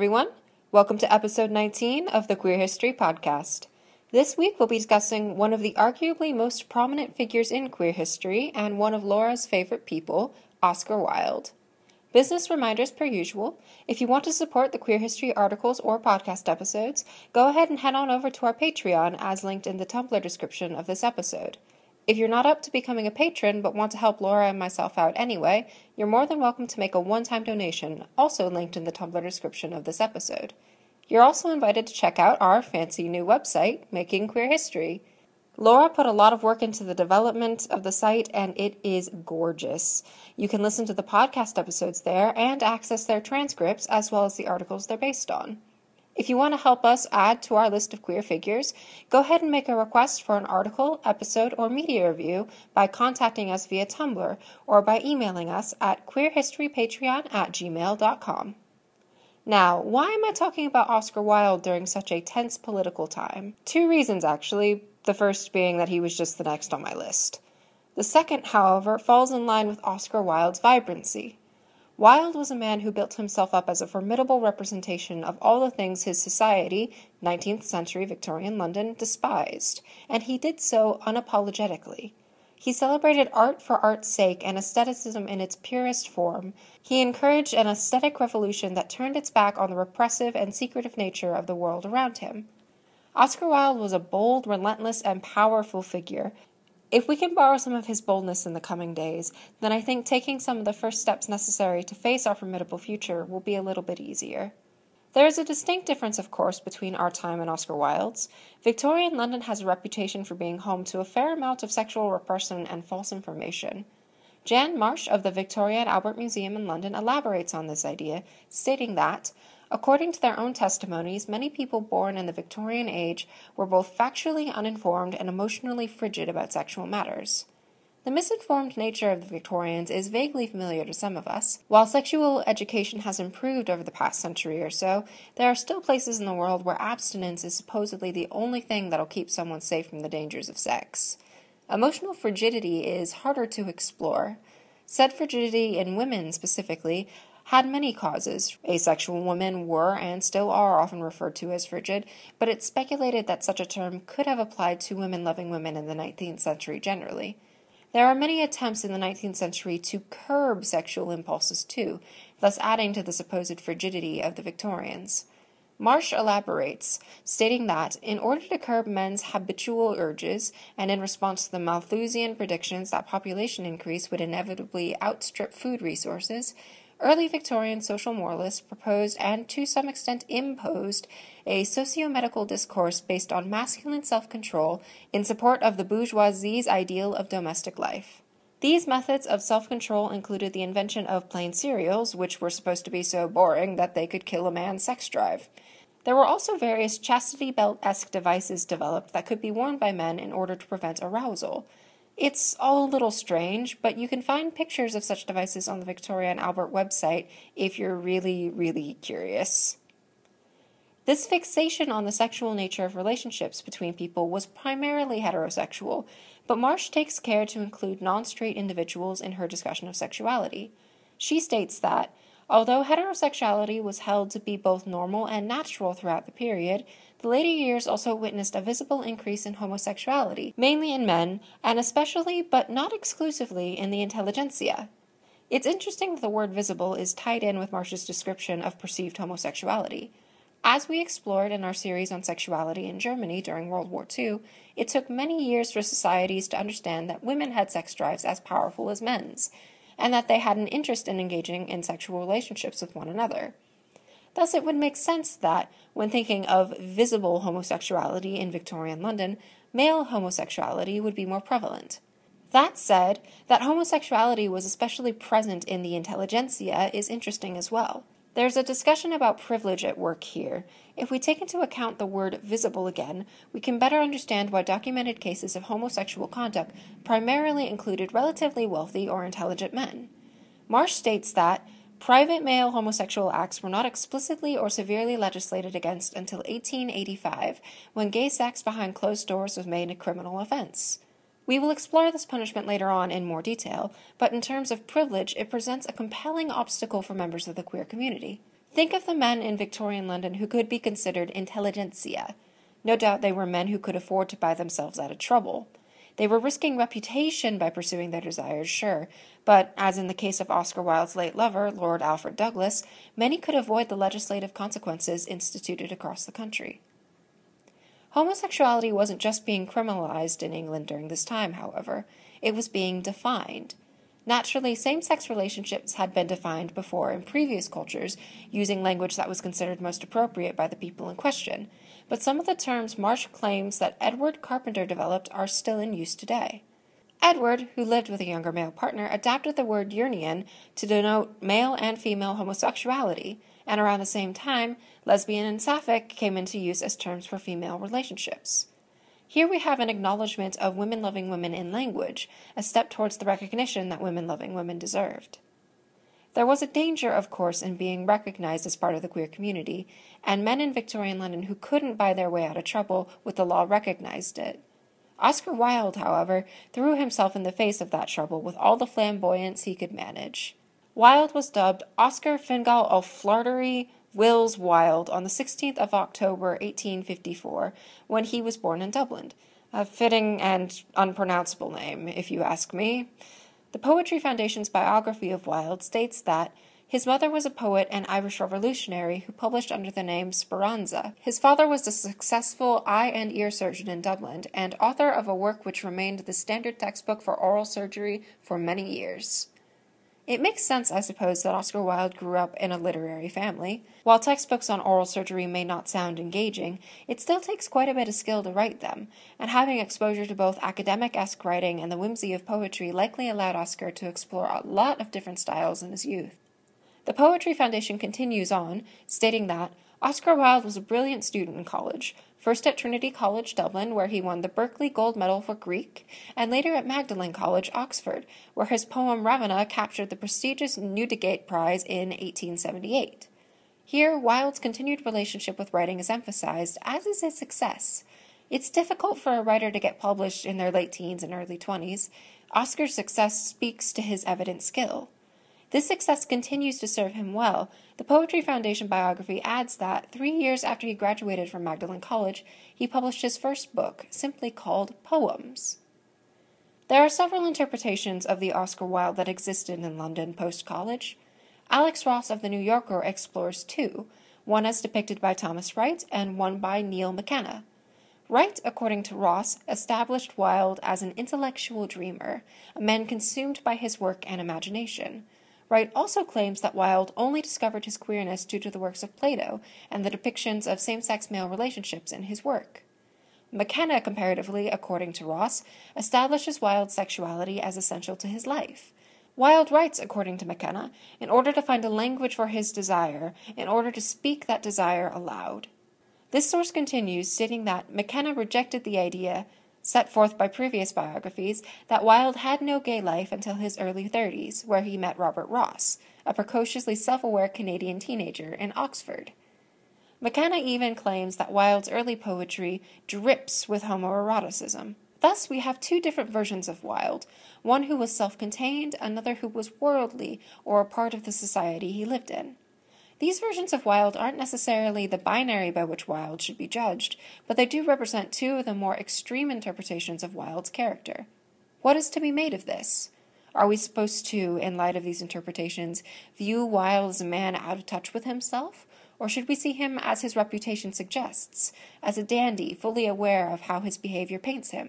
everyone. Welcome to episode 19 of the Queer History Podcast. This week we'll be discussing one of the arguably most prominent figures in queer history and one of Laura's favorite people, Oscar Wilde. Business reminders per usual. If you want to support the queer history articles or podcast episodes, go ahead and head on over to our Patreon as linked in the Tumblr description of this episode. If you're not up to becoming a patron but want to help Laura and myself out anyway, you're more than welcome to make a one-time donation, also linked in the Tumblr description of this episode. You're also invited to check out our fancy new website, Making Queer History. Laura put a lot of work into the development of the site, and it is gorgeous. You can listen to the podcast episodes there and access their transcripts as well as the articles they're based on. If you want to help us add to our list of queer figures, go ahead and make a request for an article, episode, or media review by contacting us via Tumblr or by emailing us at queerhistorypatreon@gmail.com. Now, why am I talking about Oscar Wilde during such a tense political time? Two reasons, actually, the first being that he was just the next on my list. The second, however, falls in line with Oscar Wilde's vibrancy. Wilde was a man who built himself up as a formidable representation of all the things his society, 19th century Victorian London, despised, and he did so unapologetically. He celebrated art for art's sake and aestheticism in its purest form. He encouraged an aesthetic revolution that turned its back on the repressive and secretive nature of the world around him. Oscar Wilde was a bold, relentless, and powerful figure. If we can borrow some of his boldness in the coming days, then I think taking some of the first steps necessary to face our formidable future will be a little bit easier. There is a distinct difference, of course, between our time and Oscar Wilde's. Victorian London has a reputation for being home to a fair amount of sexual repression and false information. Jan Marsh of the Victoria and Albert Museum in London elaborates on this idea, stating that, according to their own testimonies, many people born in the Victorian age were both factually uninformed and emotionally frigid about sexual matters. The misinformed nature of the Victorians is vaguely familiar to some of us. While sexual education has improved over the past century or so, there are still places in the world where abstinence is supposedly the only thing that'll keep someone safe from the dangers of sex. Emotional frigidity is harder to explore. Said frigidity in women specifically had many causes. Asexual women were and still are often referred to as frigid, but it's speculated that such a term could have applied to women-loving women in the 19th century generally. There are many attempts in the 19th century to curb sexual impulses too, thus adding to the supposed frigidity of the Victorians. Marsh elaborates, stating that, in order to curb men's habitual urges, and in response to the Malthusian predictions that population increase would inevitably outstrip food resources, early Victorian social moralists proposed and to some extent imposed a socio-medical discourse based on masculine self-control in support of the bourgeoisie's ideal of domestic life. These methods of self-control included the invention of plain cereals, which were supposed to be so boring that they could kill a man's sex drive. There were also various chastity belt-esque devices developed that could be worn by men in order to prevent arousal. It's all a little strange, but you can find pictures of such devices on the Victoria and Albert website if you're really, really curious. This fixation on the sexual nature of relationships between people was primarily heterosexual, but Marsh takes care to include non-straight individuals in her discussion of sexuality. She states that, although heterosexuality was held to be both normal and natural throughout the period, the later years also witnessed a visible increase in homosexuality, mainly in men, and especially, but not exclusively, in the intelligentsia. It's interesting that the word visible is tied in with Marsh's description of perceived homosexuality. As we explored in our series on sexuality in Germany during World War II, it took many years for societies to understand that women had sex drives as powerful as men's, and that they had an interest in engaging in sexual relationships with one another. Thus, it would make sense that, when thinking of visible homosexuality in Victorian London, male homosexuality would be more prevalent. That said, that homosexuality was especially present in the intelligentsia is interesting as well. There's a discussion about privilege at work here. If we take into account the word visible again, we can better understand why documented cases of homosexual conduct primarily included relatively wealthy or intelligent men. Marsh states that private male homosexual acts were not explicitly or severely legislated against until 1885, when gay sex behind closed doors was made a criminal offense. We will explore this punishment later on in more detail, but in terms of privilege, it presents a compelling obstacle for members of the queer community. Think of the men in Victorian London who could be considered intelligentsia. No doubt they were men who could afford to buy themselves out of trouble. They were risking reputation by pursuing their desires, sure, but as in the case of Oscar Wilde's late lover, Lord Alfred Douglas, many could avoid the legislative consequences instituted across the country. Homosexuality wasn't just being criminalized in England during this time, however. It was being defined. Naturally, same-sex relationships had been defined before in previous cultures, using language that was considered most appropriate by the people in question, but some of the terms Marsh claims that Edward Carpenter developed are still in use today. Edward, who lived with a younger male partner, adapted the word urnian to denote male and female homosexuality, and around the same time, lesbian and sapphic came into use as terms for female relationships. Here we have an acknowledgement of women-loving women in language, a step towards the recognition that women-loving women deserved. There was a danger, of course, in being recognized as part of the queer community, and men in Victorian London who couldn't buy their way out of trouble with the law recognized it. Oscar Wilde, however, threw himself in the face of that trouble with all the flamboyance he could manage. Wilde was dubbed Oscar Fingal O'Flaherty Wills Wilde on the 16th of October 1854, when he was born in Dublin. A fitting and unpronounceable name, if you ask me. The Poetry Foundation's biography of Wilde states that his mother was a poet and Irish revolutionary who published under the name Speranza. His father was a successful eye and ear surgeon in Dublin and author of a work which remained the standard textbook for oral surgery for many years. It makes sense, I suppose, that Oscar Wilde grew up in a literary family. While textbooks on oral surgery may not sound engaging, it still takes quite a bit of skill to write them, and having exposure to both academic-esque writing and the whimsy of poetry likely allowed Oscar to explore a lot of different styles in his youth. The Poetry Foundation continues on, stating that Oscar Wilde was a brilliant student in college, first at Trinity College, Dublin, where he won the Berkeley Gold Medal for Greek, and later at Magdalen College, Oxford, where his poem Ravenna captured the prestigious Newdigate Prize in 1878. Here, Wilde's continued relationship with writing is emphasized, as is his success. It's difficult for a writer to get published in their late teens and early 20s. Oscar's success speaks to his evident skill. This success continues to serve him well. The Poetry Foundation biography adds that 3 years after he graduated from Magdalen College, he published his first book, simply called Poems. There are several interpretations of the Oscar Wilde that existed in London post-college. Alex Ross of The New Yorker explores two, one as depicted by Thomas Wright and one by Neil McKenna. Wright, according to Ross, established Wilde as an intellectual dreamer, a man consumed by his work and imagination. Wright also claims that Wilde only discovered his queerness due to the works of Plato and the depictions of same-sex male relationships in his work. McKenna, comparatively, according to Ross, establishes Wilde's sexuality as essential to his life. Wilde writes, according to McKenna, in order to find a language for his desire, in order to speak that desire aloud. This source continues, stating that McKenna rejected the idea set forth by previous biographies, that Wilde had no gay life until his early 30s, where he met Robert Ross, a precociously self-aware Canadian teenager in Oxford. McKenna even claims that Wilde's early poetry drips with homoeroticism. Thus, we have two different versions of Wilde, one who was self-contained, another who was worldly, or a part of the society he lived in. These versions of Wilde aren't necessarily the binary by which Wilde should be judged, but they do represent two of the more extreme interpretations of Wilde's character. What is to be made of this? Are we supposed to, in light of these interpretations, view Wilde as a man out of touch with himself, or should we see him as his reputation suggests, as a dandy fully aware of how his behavior paints him?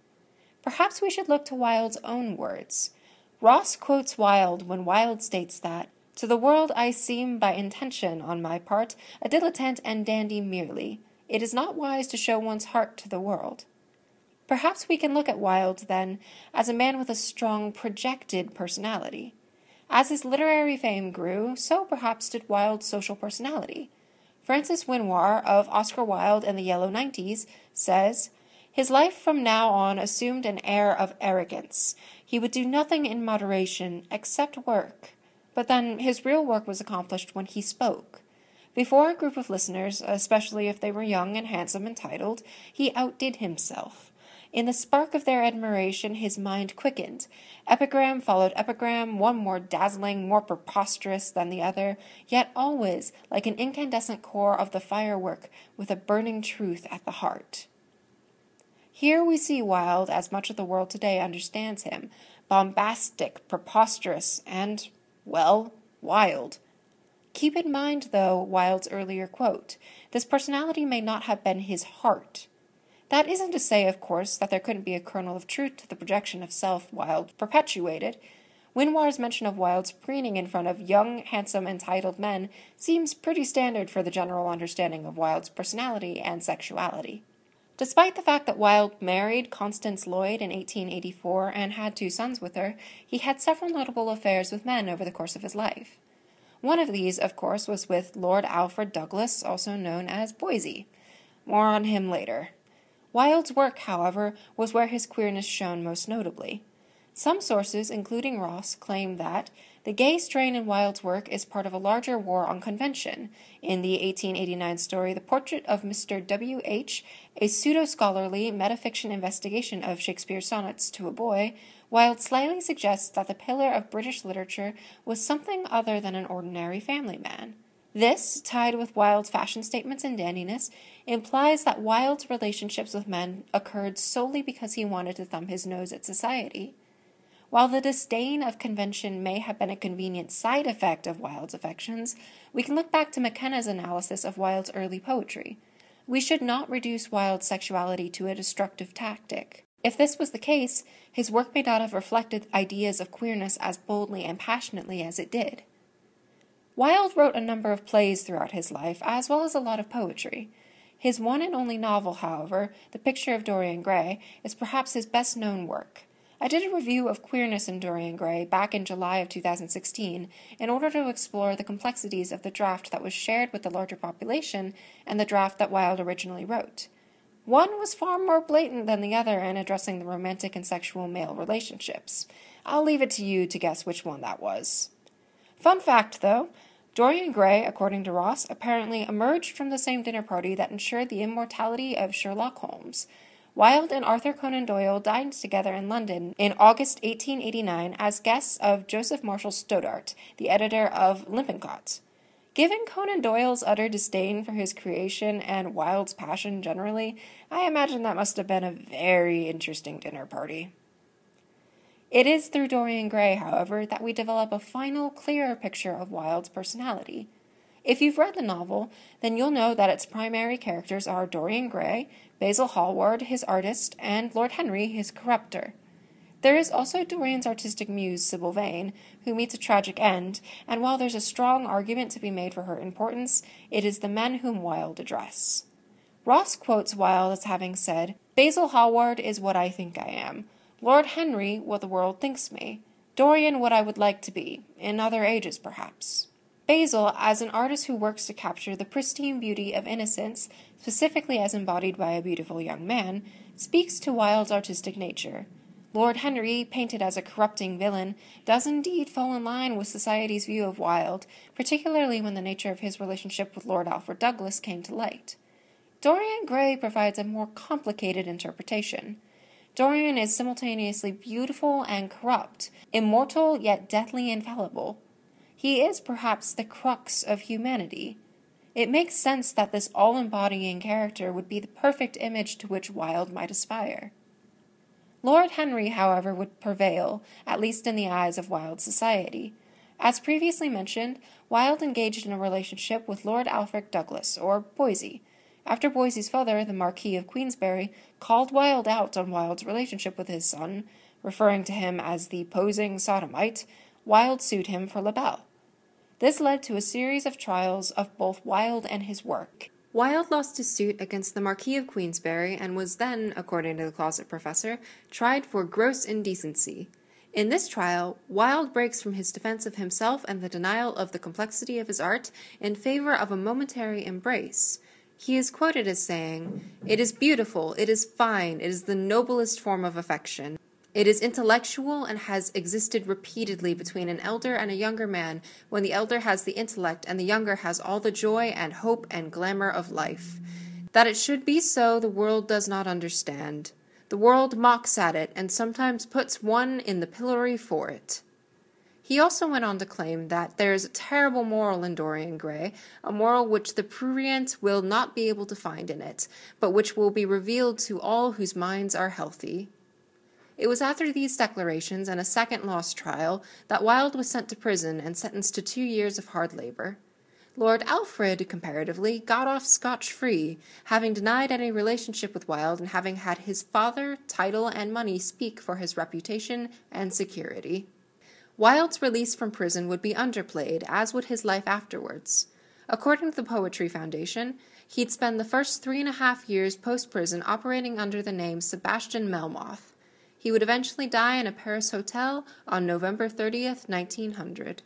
Perhaps we should look to Wilde's own words. Ross quotes Wilde when Wilde states that, "To the world I seem by intention, on my part, a dilettante and dandy merely. It is not wise to show one's heart to the world." Perhaps we can look at Wilde, then, as a man with a strong, projected personality. As his literary fame grew, so perhaps did Wilde's social personality. Francis Winwar, of Oscar Wilde and the Yellow 90s, says, "His life from now on assumed an air of arrogance. He would do nothing in moderation, except work. But then his real work was accomplished when he spoke. Before a group of listeners, especially if they were young and handsome and titled, he outdid himself. In the spark of their admiration, his mind quickened. Epigram followed epigram, one more dazzling, more preposterous than the other, yet always like an incandescent core of the firework with a burning truth at the heart. Here we see Wilde as much of the world today understands him, bombastic, preposterous, and, well, wild. Keep in mind, though, Wilde's earlier quote, this personality may not have been his heart. That isn't to say, of course, that there couldn't be a kernel of truth to the projection of self Wilde perpetuated. Winwar's mention of Wilde's preening in front of young, handsome, entitled men seems pretty standard for the general understanding of Wilde's personality and sexuality. Despite the fact that Wilde married Constance Lloyd in 1884 and had 2 sons with her, he had several notable affairs with men over the course of his life. One of these, of course, was with Lord Alfred Douglas, also known as Boise. More on him later. Wilde's work, however, was where his queerness shone most notably. Some sources, including Ross, claim that the gay strain in Wilde's work is part of a larger war on convention. In the 1889 story The Portrait of Mr. W.H., a pseudo-scholarly metafiction investigation of Shakespeare's sonnets to a boy, Wilde slyly suggests that the pillar of British literature was something other than an ordinary family man. This, tied with Wilde's fashion statements and dandiness, implies that Wilde's relationships with men occurred solely because he wanted to thumb his nose at society. While the disdain of convention may have been a convenient side effect of Wilde's affections, we can look back to McKenna's analysis of Wilde's early poetry. We should not reduce Wilde's sexuality to a destructive tactic. If this was the case, his work may not have reflected ideas of queerness as boldly and passionately as it did. Wilde wrote a number of plays throughout his life, as well as a lot of poetry. His one and only novel, however, The Picture of Dorian Gray, is perhaps his best-known work. I did a review of queerness in Dorian Gray back in July of 2016 in order to explore the complexities of the draft that was shared with the larger population and the draft that Wilde originally wrote. One was far more blatant than the other in addressing the romantic and sexual male relationships. I'll leave it to you to guess which one that was. Fun fact, though, Dorian Gray, according to Ross, apparently emerged from the same dinner party that ensured the immortality of Sherlock Holmes. Wilde and Arthur Conan Doyle dined together in London in August 1889 as guests of Joseph Marshall Stoddart, the editor of Lippincott. Given Conan Doyle's utter disdain for his creation and Wilde's passion generally, I imagine that must have been a very interesting dinner party. It is through Dorian Gray, however, that we develop a final, clearer picture of Wilde's personality. If you've read the novel, then you'll know that its primary characters are Dorian Gray, Basil Hallward, his artist, and Lord Henry, his corrupter. There is also Dorian's artistic muse, Sybil Vane, who meets a tragic end, and while there's a strong argument to be made for her importance, it is the men whom Wilde address. Ross quotes Wilde as having said, "Basil Hallward is what I think I am. Lord Henry, what the world thinks me. Dorian, what I would like to be, in other ages perhaps." Basil, as an artist who works to capture the pristine beauty of innocence, specifically as embodied by a beautiful young man, speaks to Wilde's artistic nature. Lord Henry, painted as a corrupting villain, does indeed fall in line with society's view of Wilde, particularly when the nature of his relationship with Lord Alfred Douglas came to light. Dorian Gray provides a more complicated interpretation. Dorian is simultaneously beautiful and corrupt, immortal yet deathly infallible. He is perhaps the crux of humanity. It makes sense that this all-embodying character would be the perfect image to which Wilde might aspire. Lord Henry, however, would prevail, at least in the eyes of Wilde's society. As previously mentioned, Wilde engaged in a relationship with Lord Alfred Douglas, or Boise. After Boise's father, the Marquis of Queensberry, called Wilde out on Wilde's relationship with his son, referring to him as the posing sodomite, Wilde sued him for libel. This led to a series of trials of both Wilde and his work. Wilde lost his suit against the Marquis of Queensberry and was then, according to the Closet Professor, tried for gross indecency. In this trial, Wilde breaks from his defense of himself and the denial of the complexity of his art in favor of a momentary embrace. He is quoted as saying, "It is beautiful, it is fine, it is the noblest form of affection. It is intellectual and has existed repeatedly between an elder and a younger man, when the elder has the intellect and the younger has all the joy and hope and glamour of life. That it should be so the world does not understand. The world mocks at it and sometimes puts one in the pillory for it. He also went on to claim that there is a terrible moral in Dorian Gray, a moral which the prurient will not be able to find in it, but which will be revealed to all whose minds are healthy. It was after these declarations and a second lost trial that Wilde was sent to prison and sentenced to 2 years of hard labor. Lord Alfred, comparatively, got off scotch-free, having denied any relationship with Wilde and having had his father, title, and money speak for his reputation and security. Wilde's release from prison would be underplayed, as would his life afterwards. According to the Poetry Foundation, he'd spend the first 3.5 years post-prison operating under the name Sebastian Melmoth. He would eventually die in a Paris hotel on November 30th, 1900.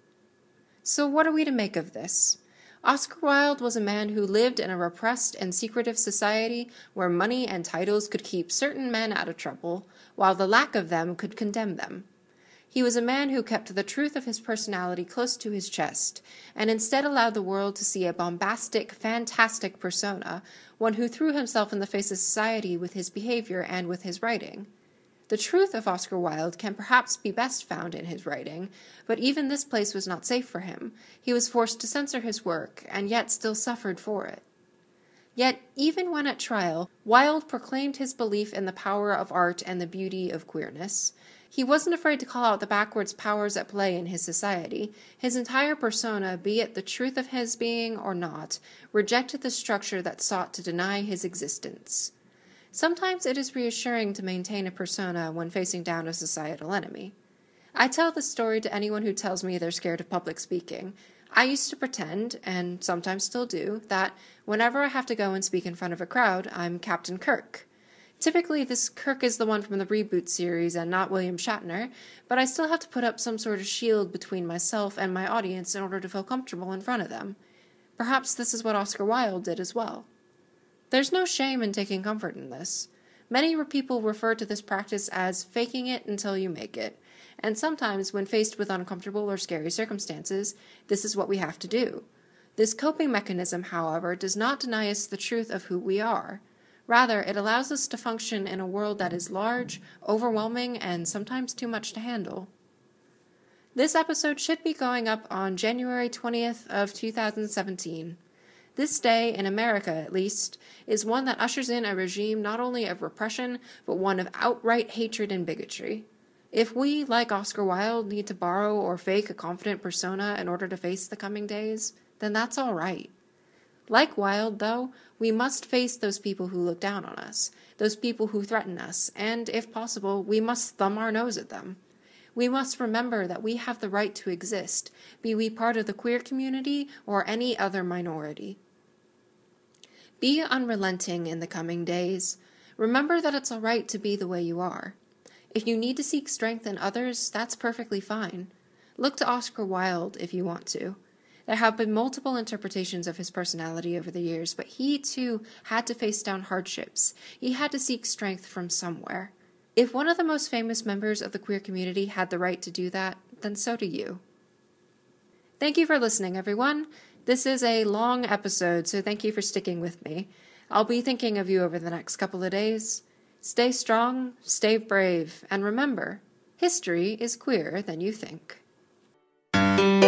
So what are we to make of this? Oscar Wilde was a man who lived in a repressed and secretive society where money and titles could keep certain men out of trouble, while the lack of them could condemn them. He was a man who kept the truth of his personality close to his chest, and instead allowed the world to see a bombastic, fantastic persona, one who threw himself in the face of society with his behavior and with his writing. The truth of Oscar Wilde can perhaps be best found in his writing, but even this place was not safe for him. He was forced to censor his work, and yet still suffered for it. Yet, even when at trial, Wilde proclaimed his belief in the power of art and the beauty of queerness. He wasn't afraid to call out the backwards powers at play in his society. His entire persona, be it the truth of his being or not, rejected the structure that sought to deny his existence. Sometimes it is reassuring to maintain a persona when facing down a societal enemy. I tell this story to anyone who tells me they're scared of public speaking. I used to pretend, and sometimes still do, that whenever I have to go and speak in front of a crowd, I'm Captain Kirk. Typically, this Kirk is the one from the reboot series and not William Shatner, but I still have to put up some sort of shield between myself and my audience in order to feel comfortable in front of them. Perhaps this is what Oscar Wilde did as well. There's no shame in taking comfort in this. Many people refer to this practice as faking it until you make it, and sometimes when faced with uncomfortable or scary circumstances, this is what we have to do. This coping mechanism, however, does not deny us the truth of who we are. Rather, it allows us to function in a world that is large, overwhelming, and sometimes too much to handle. This episode should be going up on January 20th of 2017. This day, in America at least, is one that ushers in a regime not only of repression, but one of outright hatred and bigotry. If we, like Oscar Wilde, need to borrow or fake a confident persona in order to face the coming days, then that's all right. Like Wilde, though, we must face those people who look down on us, those people who threaten us, and, if possible, we must thumb our nose at them. We must remember that we have the right to exist, be we part of the queer community or any other minority. Be unrelenting in the coming days. Remember that it's all right to be the way you are. If you need to seek strength in others, that's perfectly fine. Look to Oscar Wilde if you want to. There have been multiple interpretations of his personality over the years, but he, too, had to face down hardships. He had to seek strength from somewhere. If one of the most famous members of the queer community had the right to do that, then so do you. Thank you for listening, everyone. This is a long episode, so thank you for sticking with me. I'll be thinking of you over the next couple of days. Stay strong, stay brave, and remember, history is queerer than you think.